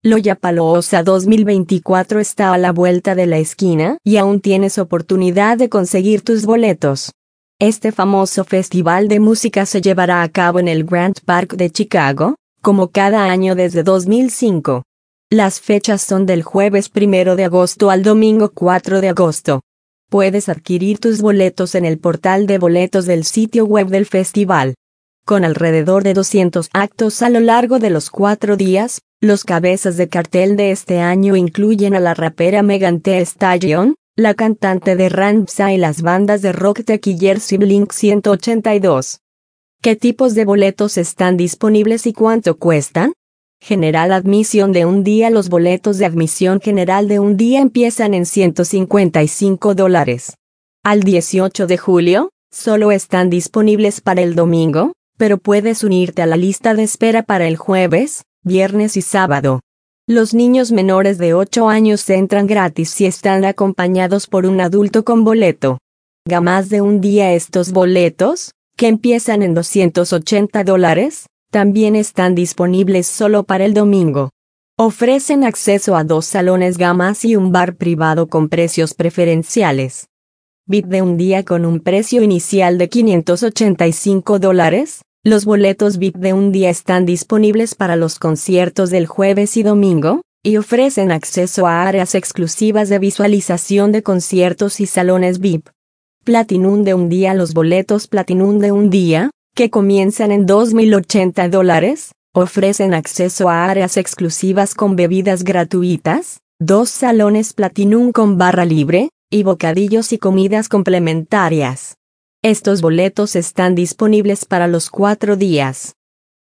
Lollapalooza 2024 está a la vuelta de la esquina y aún tienes oportunidad de conseguir tus boletos. Este famoso festival de música se llevará a cabo en el Grant Park de Chicago, como cada año desde 2005. Las fechas son del jueves 1 de agosto al domingo 4 de agosto. Puedes adquirir tus boletos en el portal de boletos del sitio web del festival. Con alrededor de 200 actos a lo largo de los 4 días, los cabezas de cartel de este año incluyen a la rapera Megan Thee Stallion, la cantante de Ramsay y las bandas de rock The Killers y Blink-182. ¿Qué tipos de boletos están disponibles y cuánto cuestan? General admisión de un día. Los boletos de admisión general de un día empiezan en $155. Al 18 de julio, solo están disponibles para el domingo, pero puedes unirte a la lista de espera para el jueves, viernes y sábado. Los niños menores de 8 años entran gratis si están acompañados por un adulto con boleto. Gamas de un día. Estos boletos, que empiezan en $280, también están disponibles solo para el domingo. Ofrecen acceso a 2 salones gamas y un bar privado con precios preferenciales. VIP de un día con un precio inicial de $585. Los boletos VIP de un día están disponibles para los conciertos del jueves y domingo, y ofrecen acceso a áreas exclusivas de visualización de conciertos y salones VIP. Platinum de un día. Los boletos Platinum de un día, que comienzan en $2,080, ofrecen acceso a áreas exclusivas con bebidas gratuitas, 2 salones Platinum con barra libre, y bocadillos y comidas complementarias. Estos boletos están disponibles para los 4 días.